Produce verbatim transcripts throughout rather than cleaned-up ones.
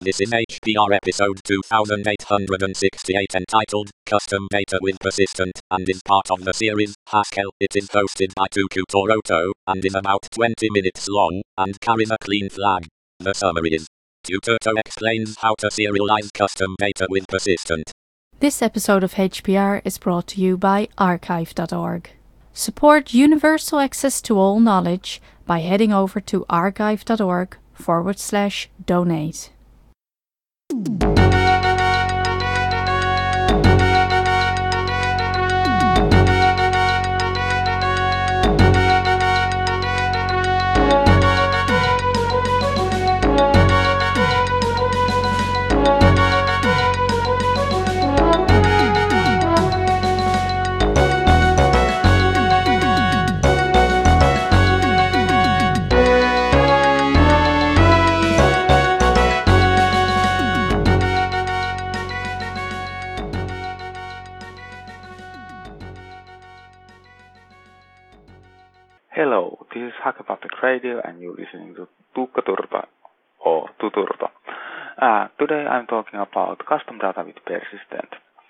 This is H P R episode two thousand eight hundred sixty-eight entitled Custom Data with Persistent and is part of the series Haskell. It is hosted by Tuku Toroto and is about twenty minutes long and carries a clean flag. The summary is Tutorto explains how to serialize custom data with Persistent. This episode of H P R is brought to you by archive dot org. Support universal access to all knowledge by heading over to archive dot org forward slash donate. Hello, this is Hacker Public Radio and you're listening to Tuukka Turto or Tuturto. Uh, today I'm talking about custom data with Persistent.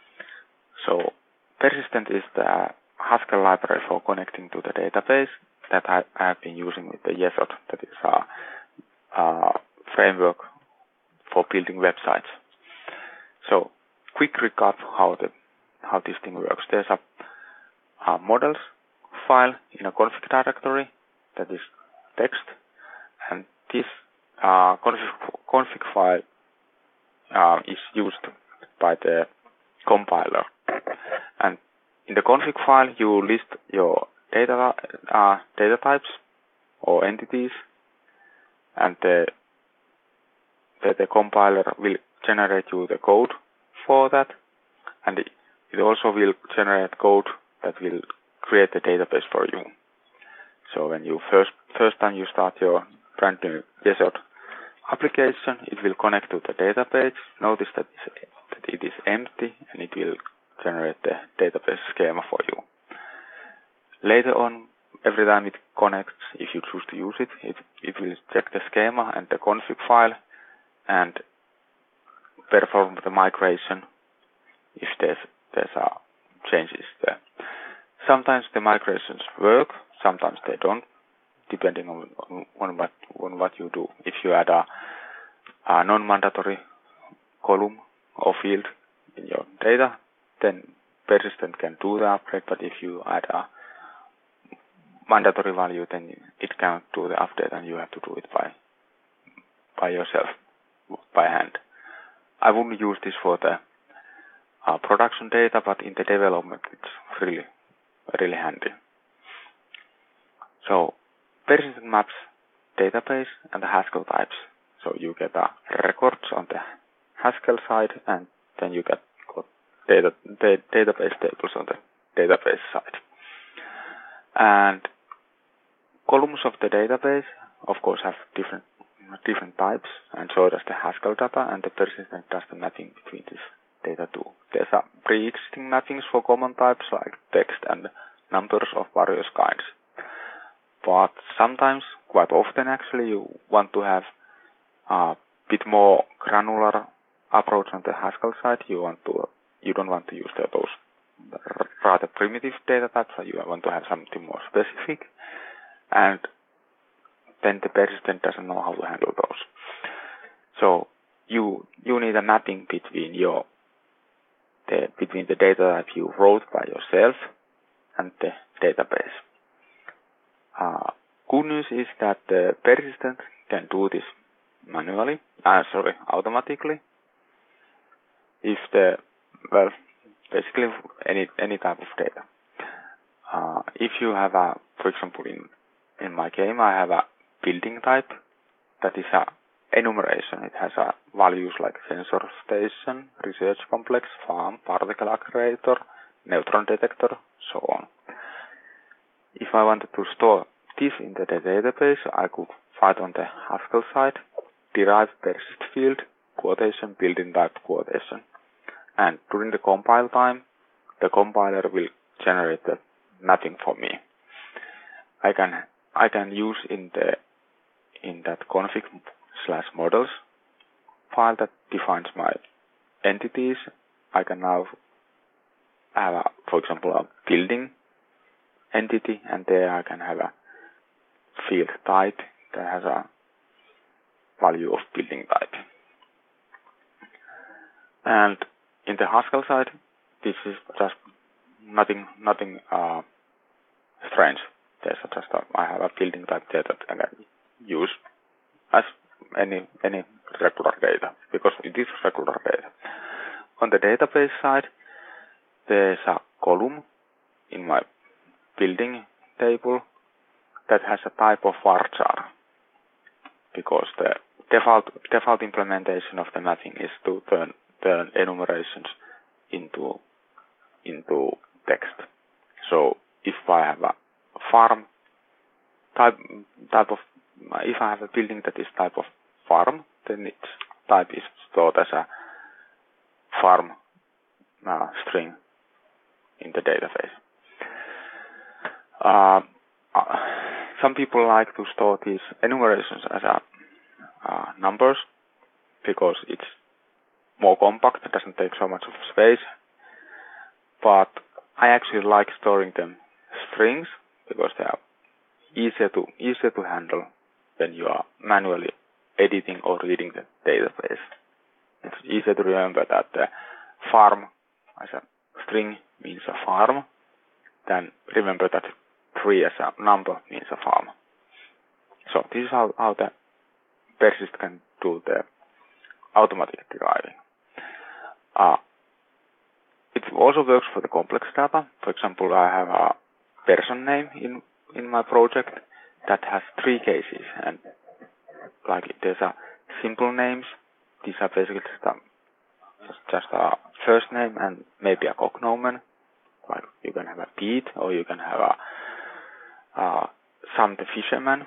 So, Persistent is the Haskell library for connecting to the database that I, I have been using with the Yesod, that is a, a framework for building websites. So, quick recap how the how this thing works. There's a, a models file in a config directory that is text, and this uh, config, config file uh, is used by the compiler. And in the config file, you list your data uh, data types or entities, and the, the the compiler will generate you the code for that, and it, it also will generate code that will create the database for you. So when you first first time you start your brand new Yesod application, it will connect to the database. Notice that it is empty and it will generate the database schema for you. Later on, every time it connects, if you choose to use it, it, it will check the schema and the config file and perform the migration if there's there's a changes there. Sometimes the migrations work, sometimes they don't, depending on, on, on what on what you do. If you add a, a non-mandatory column or field in your data, then Persistent can do the upgrade. But if you add a mandatory value, then it cannot do the update, and you have to do it by by yourself, by hand. I wouldn't use this for the uh, production data, but in the development, it's really really handy. So, Persistent maps database and the Haskell types. So you get a records on the Haskell side, and then you get data, the database tables on the database side. And columns of the database, of course, have different different types, and so does the Haskell data, and the Persistent does the mapping between these data too. There's a pre-existing mappings for common types like text and numbers of various kinds. But sometimes, quite often actually, you want to have a bit more granular approach on the Haskell side. You want to, you don't want to use the, those rather primitive data types. You want to have something more specific, and then the Persistent doesn't know how to handle those. So you you need a mapping between your The, between the data that you wrote by yourself and the database. Uh, good news is that the Persistent can do this manually, uh, sorry, automatically. If the, well, basically any any type of data. Uh, if you have a, for example, in in my game, I have a building type that is a enumeration. It has a values like sensor station, research complex, farm, particle accelerator, neutron detector, so on. If I wanted to store this in the database, I could find on the Haskell side, derive persist field, quotation, building type, quotation. And during the compile time, the compiler will generate the mapping for me. I can I can use in the in that config slash models file that defines my entities. I can now have, a, for example, a building entity, and there I can have a field type that has a value of building type. And in the Haskell side, this is just nothing, nothing uh, strange. There's just a, I have a building type there that I can use as any any regular data, because it is regular data. On the database side, there's a column in my building table that has a type of varchar, because the default default implementation of the mapping is to turn turn enumerations into into text. So if I have a farm type type of if I have a building that is type of farm, then its type is stored as a farm uh, string in the database. Uh, uh, some people like to store these enumerations as a, uh, numbers because it's more compact, it doesn't take so much of space. But I actually like storing them strings because they are easier to easier to handle when you are manually editing or reading the database. It's easier to remember that the farm as a string means a farm than remember that tree as a number means a farm. So this is how, how the persist can do the automatic deriving. Uh, it also works for the complex data. For example, I have a person name in, in my project that has three cases, and like there's a simple names. These are basically just a, just a first name and maybe a cognomen. Like you can have a Pete, or you can have a uh, Sam the fisherman.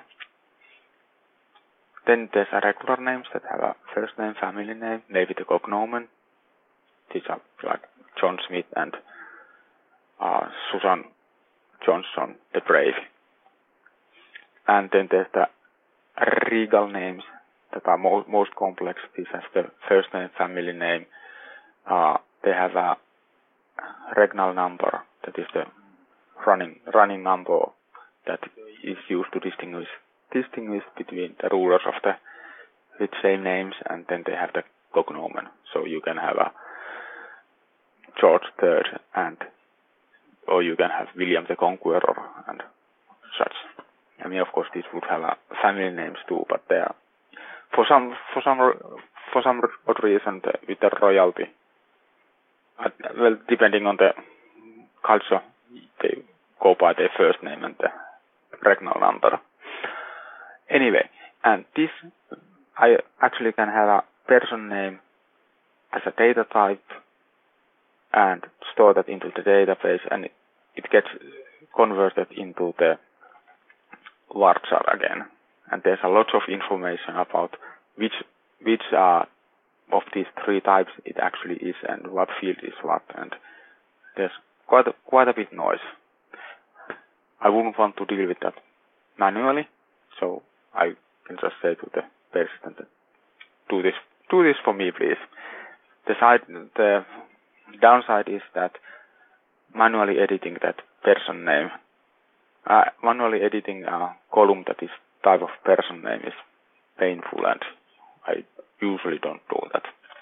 Then there's a regular names that have a first name, family name, maybe the cognomen. These are like John Smith and uh, Susan Johnson the Brave. And then there's the regal names that are mo most complex. These have the first name, family name. Uh, they have a regnal number, that is the running running number that is used to distinguish distinguish between the rulers of the with same names, and then they have the cognomen. So you can have a George the Third, and or you can have William the Conqueror and such. I mean, of course, these would have a family names too, but they are for some for some for some odd reason the, with the royalty. Uh, well, depending on the culture, they go by their first name and the regnal number. Anyway, and this I actually can have a person name as a data type and store that into the database, and it, it gets converted into the varchar again. And there's a lot of information about which which uh, of these three types it actually is and what field is what, and there's quite a, quite a bit noise. I wouldn't want to deal with that manually, so I can just say to the persistent, do this, do this for me, please. The side, the downside is that manually editing that person name, uh, manually editing a column that is type of person name is painful, and I usually don't do that.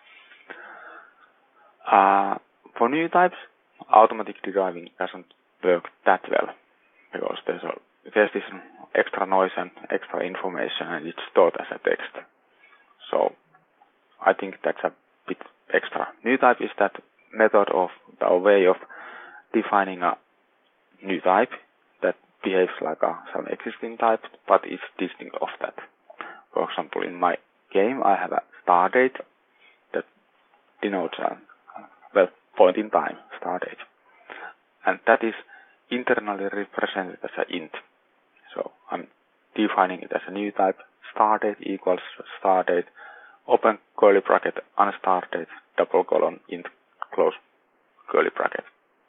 Uh, for new types, automatic deriving doesn't work that well because there's a, there's this extra noise and extra information, and it's stored as a text. So I think that's a bit extra. New type is that method of the way of defining a new type that behaves like a, some existing type, but is distinct of that. For example, in my game, I have a start date that denotes a well point in time start date, and that is internally represented as an int. So I'm defining it as a new type. Start date equals start date, open curly bracket, unstart date, double colon, int, close curly bracket.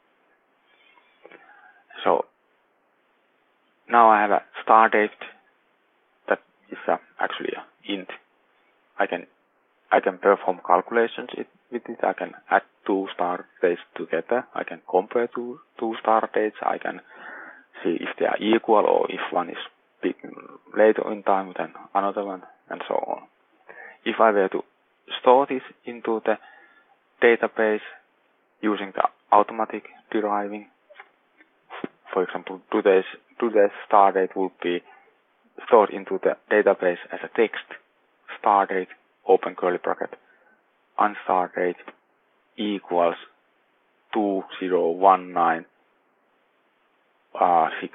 So now I have a start date that is a, actually a int. I can I can perform calculations it, with it. I can add two start dates together. I can compare two, two start dates. I can see if they are equal or if one is big, later in time than another one, and so on. If I were to store this into the database using the automatic deriving, for example, today's, today's start date would be stored into the database as a text, start date, open curly bracket, unstart date equals two zero one nine six,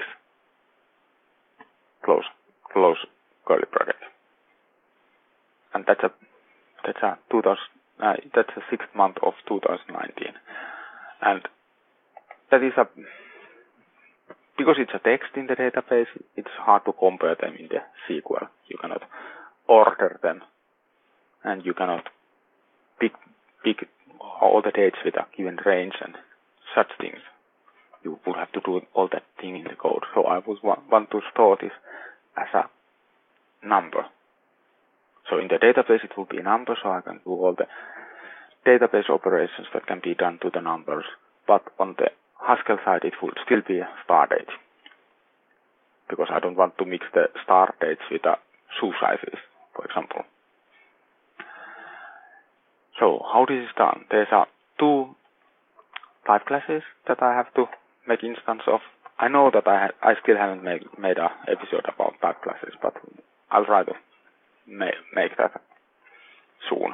close, close curly bracket. And that's a, that's a two thousand, uh, that's the sixth month of two thousand nineteen. And that is a, because it's a text in the database, it's hard to compare them in the S Q L. You cannot order them, and you cannot pick, pick all the dates with a given range and such things. You would have to do all that thing in the code. So I would want, want to store this as a number. So in the database it will be a number, so I can do all the database operations that can be done to the numbers. But on the Haskell side it would still be a start date, because I don't want to mix the start dates with the shoe sizes, for example. So how this is done? There's a two type classes that I have to make instance of. I know that I ha I still haven't made made a episode about type classes, but I'll try to ma make that soon.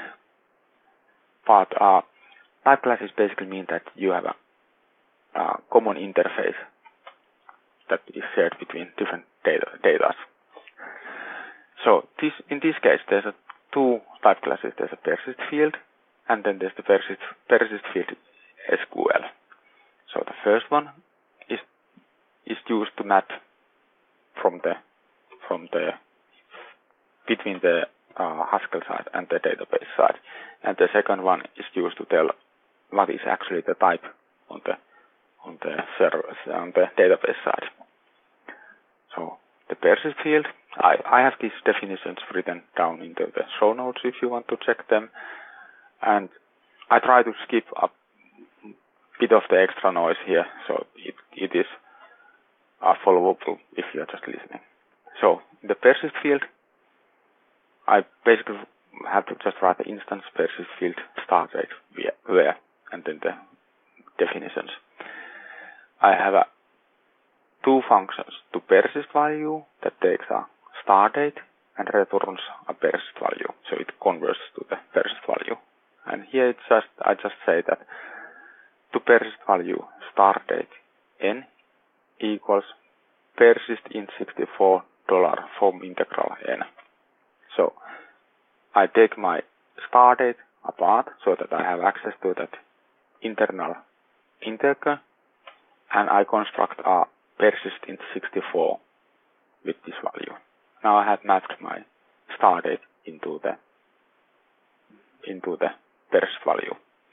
But uh, type classes basically mean that you have a uh, common interface that is shared between different data data. So this in this case there's a two type classes. There's a persist field, and then there's the persist persist field S Q L. So the first one is is used to map from the from the between the uh, Haskell side and the database side, and the second one is used to tell what is actually the type on the on the server on the database side. So the persist field, I I have these definitions written down into the show notes if you want to check them, and I try to skip a bit of the extra noise here, so it it is uh, followable if you are just listening. So in the persist field, I basically have to just write the instance persist field start date via where, and then the definitions. I have a two functions to persist value that takes a start date and returns a persist value, so it converts to the persist value. And here it's just I just say that to persist value start date n equals persist int sixty-four dollar from integral n. So I take my start date apart so that I have access to that internal integer, and I construct a persist int sixty-four with this value. Now I have mapped my start date into the into the persist value.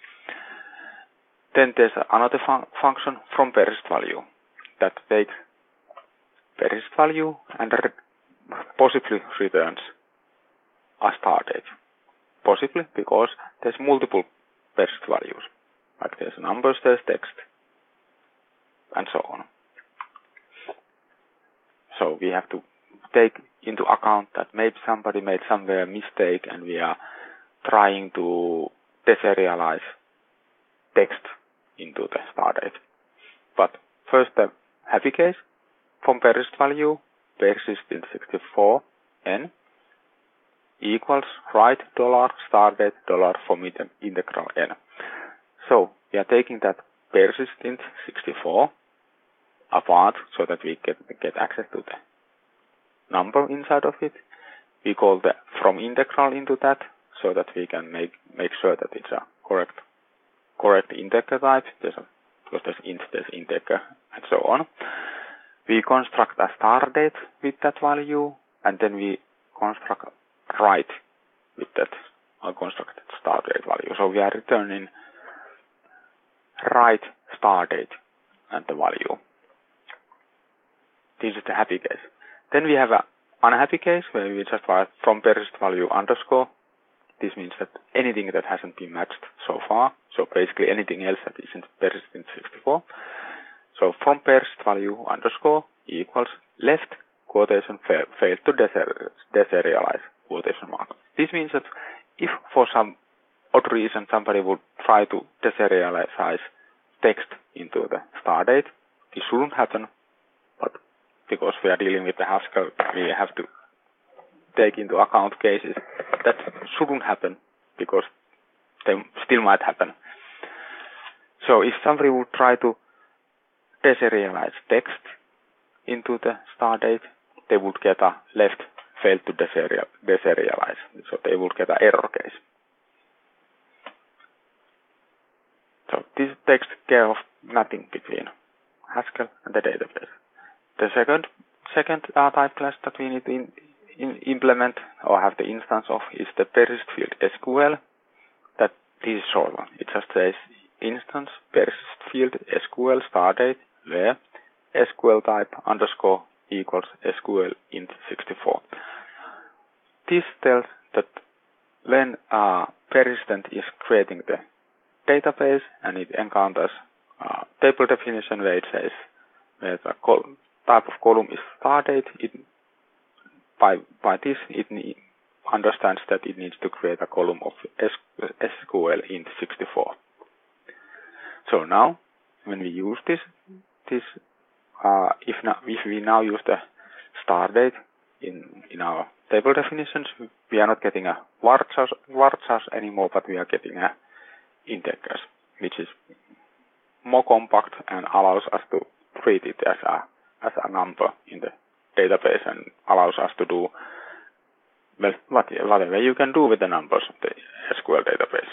Then there's another fun function from persist value that takes persist value and re possibly returns a start date. Possibly because there's multiple persist values. Like there's numbers, there's text, and so on. So we have to take into account that maybe somebody made somewhere a mistake and we are trying to deserialize text into the start date. But first the happy case, from persist value, persist int sixty-four n equals write dollar start date dollar from integral n. So we are taking that persist int sixty-four apart so that we get get access to the number inside of it. We call the from integral into that so that we can make make sure that it's a correct correct integer type. There's a, because there's int, there's integer, and so on. We construct a start date with that value, and then we construct write with that or construct start date value. So we are returning write start date and the value. This is the happy case. Then we have a unhappy case where we just write from persist value underscore This means that anything that hasn't been matched so far, so basically anything else that isn't persistent sixty-four. So from persist value underscore equals left quotation fa failed to deseri deserialize quotation mark. This means that if for some odd reason somebody would try to deserialize text into the start date, this shouldn't happen, but because we are dealing with the Haskell, we have to take into account cases that shouldn't happen, because they still might happen. So if somebody would try to deserialize text into the start date, they would get a left failed to deserialize. So they would get an error case. So this takes care of mapping between Haskell and the database. The second second uh, type class that we need to in, in implement or have the instance of is the persist field S Q L. That this is short one. It just says instance persist field S Q L start date where S Q L type underscore equals S Q L int sixty-four. This tells that when uh, persistent is creating the database and it encounters uh, table definition where it says where the type of column is start date, it, by by this it need, understands that it needs to create a column of S Q L int sixty-four. So now when we use this this uh, if now if we now use the start date in in our table definitions, we are not getting a varchars varchars anymore, but we are getting a integers, which is more compact and allows us to treat it as a as a number in the database and allows us to do well whatever you can do with the numbers of the S Q L database.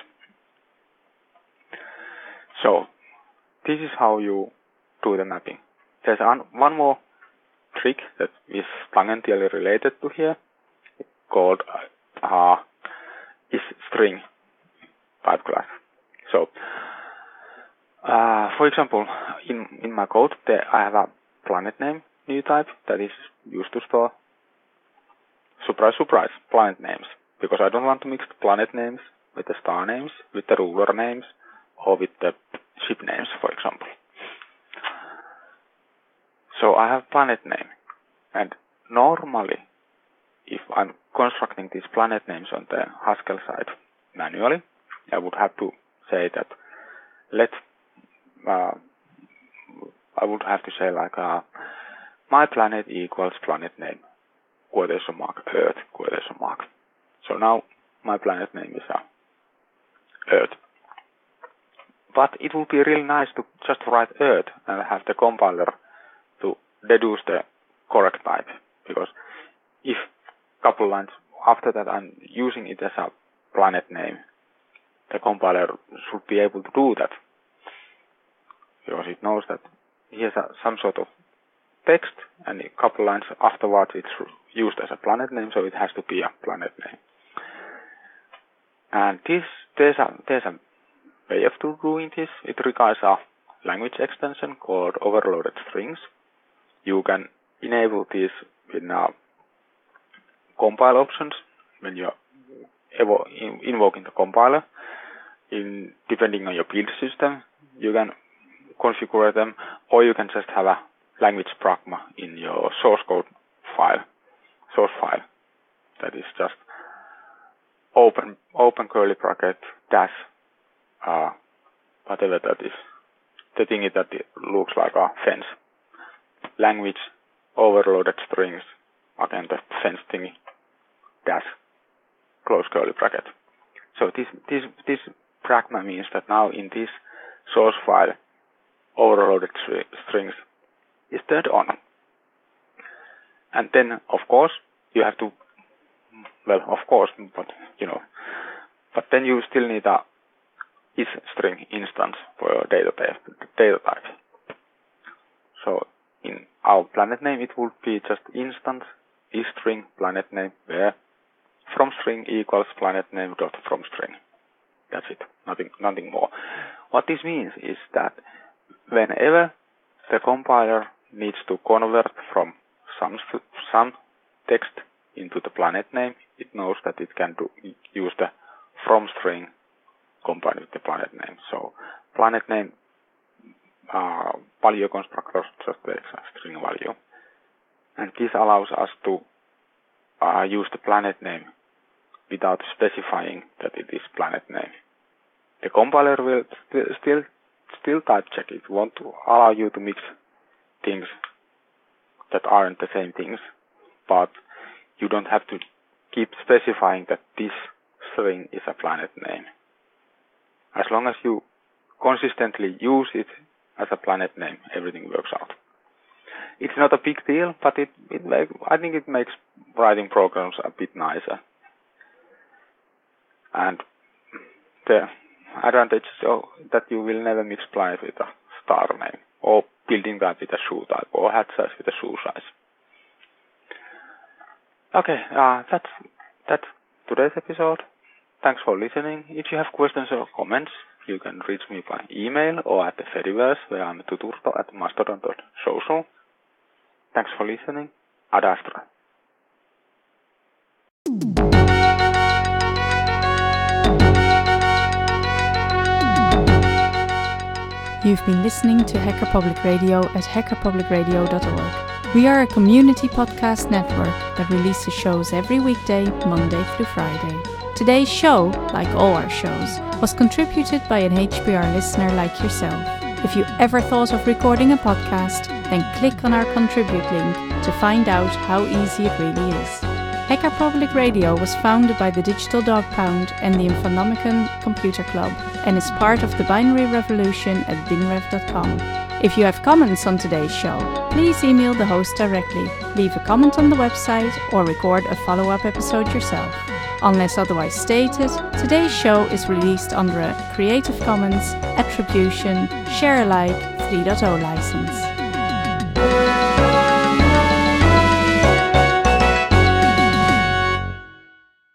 So this is how you do the mapping. There's one more trick that is tangentially related to here, called uh, is string type class. So, uh, for example, in in my code, there I have a planet name new type that is used to store, surprise, surprise, planet names, because I don't want to mix the planet names with the star names, with the ruler names, or with the ship names, for example. So I have planet name, and normally, if I'm constructing these planet names on the Haskell side manually, I would have to say that let uh, I would have to say like uh, my planet equals planet name quotation mark Earth quotation mark. So now my planet name is uh, Earth. But it would be really nice to just write Earth and have the compiler to deduce the correct type, because if a couple lines after that I'm using it as a planet name, the compiler should be able to do that, because it knows that here's a, some sort of text, and a couple lines afterwards it's used as a planet name, so it has to be a planet name. And this there's a there's a way of doing this. It requires a language extension called overloaded strings. You can enable this in uh, compile options when you're in, invoking the compiler. In depending on your build system, you can configure them, or you can just have a language pragma in your source code file, source file. That is just open open curly bracket dash uh, whatever that is. The thing is that it looks like a fence. Language overloaded strings, again the fence thingy, dash close curly bracket. So this this this pragma means that now in this source file, overloaded strings is turned on. And then, of course, you have to, well, of course, but, you know, but then you still need a is string instance for your database, data type. So in our planet name, it would be just instance is string planet name where from string equals planet name dot from string. That's it. Nothing, nothing more. What this means is that whenever the compiler needs to convert from some some text into the planet name, it knows that it can do, use the from string combined with the planet name. So planet name uh, value constructor just takes a string value. And this allows us to uh, use the planet name without specifying that it is planet name. The compiler will st still still type check. It won't allow you to mix things that aren't the same things, but you don't have to keep specifying that this string is a planet name. As long as you consistently use it as a planet name, everything works out. It's not a big deal, but it, it make, I think it makes writing programs a bit nicer. And the advantage is that you will never mix planet with a star name, or building type with a shoe type, or hat size with a shoe size. Okay, uh, that's that's today's episode. Thanks for listening. If you have questions or comments, you can reach me by email or at the Fediverse, where I'm tuturto at mastodon dot social. Thanks for listening. Ad Astra. You've been listening to Hacker Public Radio at hacker public radio dot org. We are a community podcast network that releases shows every weekday, Monday through Friday. Today's show, like all our shows, was contributed by an H P R listener like yourself. If you ever thought of recording a podcast, then click on our contribute link to find out how easy it really is. Hacker Public Radio was founded by the Digital Dog Pound and the Infonomicon Computer Club and is part of the binary revolution at binrev dot com. If you have comments on today's show, please email the host directly, leave a comment on the website, or record a follow-up episode yourself. Unless otherwise stated, today's show is released under a Creative Commons Attribution Share Alike three point oh license.